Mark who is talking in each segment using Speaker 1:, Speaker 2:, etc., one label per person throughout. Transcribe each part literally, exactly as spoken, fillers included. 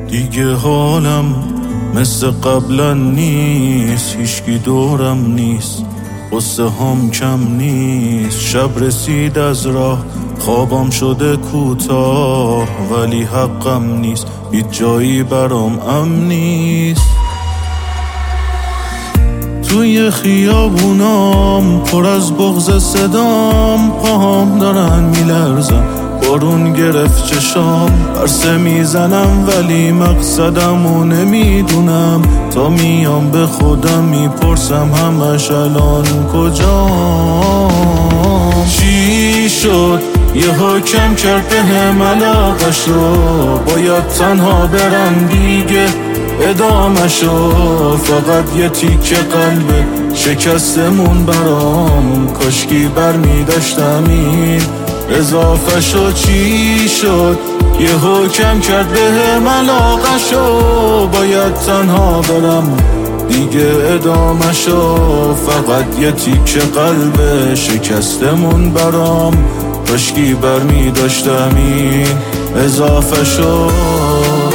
Speaker 1: دیگه حالم مثل قبلا نیست، هیچکی دورم نیست، قصه هم کم نیست. شب رسید از راه، خوابم شده کوتاه، ولی حقم نیست، هیچ جایی برام امن نیست. توی خیابونام پر از بغض صدام، پاهام دارن میلرزن، بارون گرفت چشام. عرصه میزنم ولی مقصدمو نمیدونم، تا میام به خودم میپرسم همش الان کجام. چی شد یه حکم کرد بهم علاقشو، باید تنها برم دیگه ادامشو. فقط یه تیکه قلب شکستمون برام، کاشکی برمی داشتم این اضافه شد. چی شد یه حکم کرد بهم علاقشو، باید تنها برم دیگه ادامشو. فقط یه تیکه قلب شکستمون برام، کاشکی برمی داشتم این اضافه شد.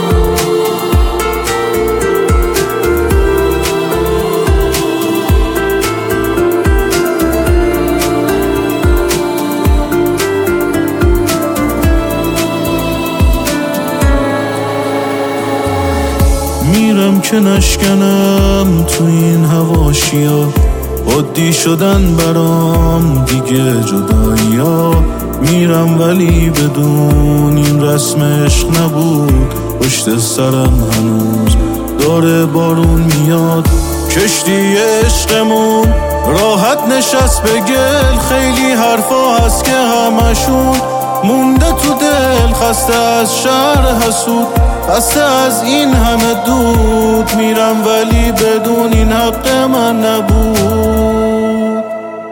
Speaker 1: میرم که نشکنم تو این حواشیا، عادی شدن برام دیگه جدایی‌ها. میرم ولی بدون این رسم عشق نبود، پشت سرم هنوز داره بارون میاد. کشتی عشقمون راحت نشست به گل، خیلی حرفا هست که همشون مونده تو دل. خسته از شهر حسود، خسته از این همه دود، میرم ولی بدون این حق من نبود.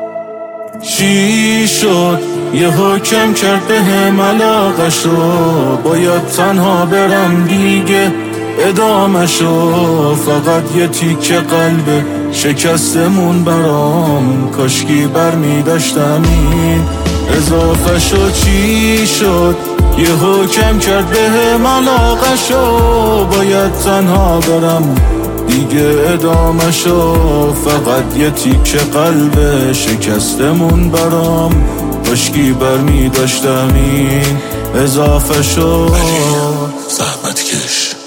Speaker 1: چی شد یه حکم کرد بهم علاقشو، باید تنها برم دیگه ادامشو. فقط یه تیکه قلب شکستمون برام، کاشکی برمی داشتم این اضافه شد. چی شد یه حکم کرد بهم علاقشو، باید تنها برم دیگه ادامشو. فقط یه تیکه قلب شکستمون برام، کاشکی برمی داشتم این اضافه شد.
Speaker 2: زحمت کش